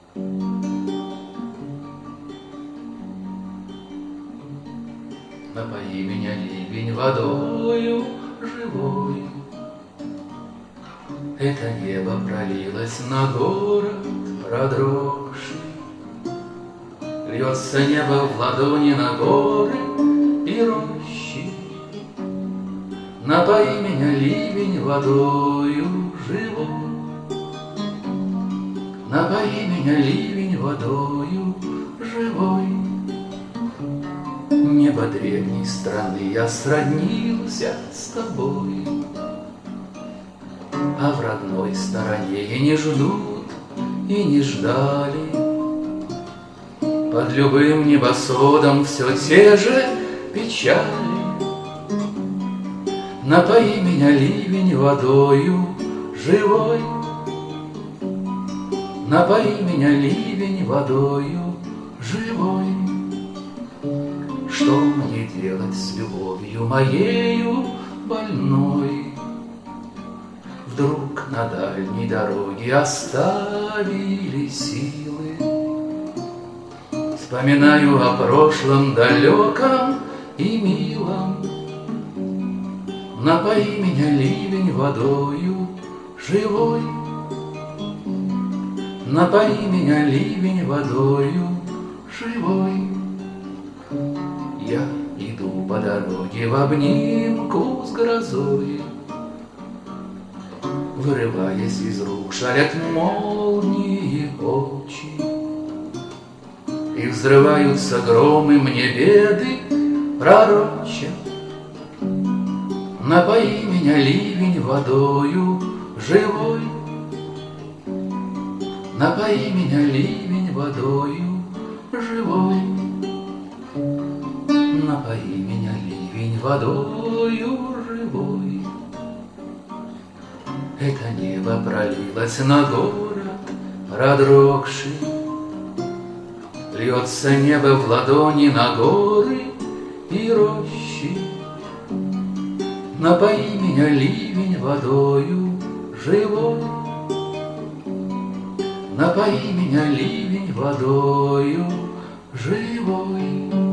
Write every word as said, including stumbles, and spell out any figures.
Напои меня, ливень, водою живой. Это небо пролилось на город продрогший. Льется небо в ладони на горы и рощи. Напои меня, ливень, водою живой. Напои меня, ливень, водою живой. Небо древней страны, я сроднился с тобой, а в родной стороне и не ждут, и не ждали. Под любым небосводом все те же печали. Напои меня, ливень, водою живой. Напои меня, ливень, водою живой. Что мне делать с любовью моею больной? Вдруг на дальней дороге оставили силы. Вспоминаю о прошлом далеком и милом. Напои меня, ливень, водою живой. Напои меня, ливень, водою живой. Я иду по дороге в обнимку с грозой. Вырываясь из рук, шалят молнии очи. И взрываются громы, мне беды пророчат. Напои меня, ливень, водою живой. Напои меня, ливень, водою живой. Напои меня, ливень, водою живой. Это небо пролилось на город продрогший. Льется небо в ладони на горы и рощи. Напои меня, ливень, водою живой. Напои меня, ливень, водою живой.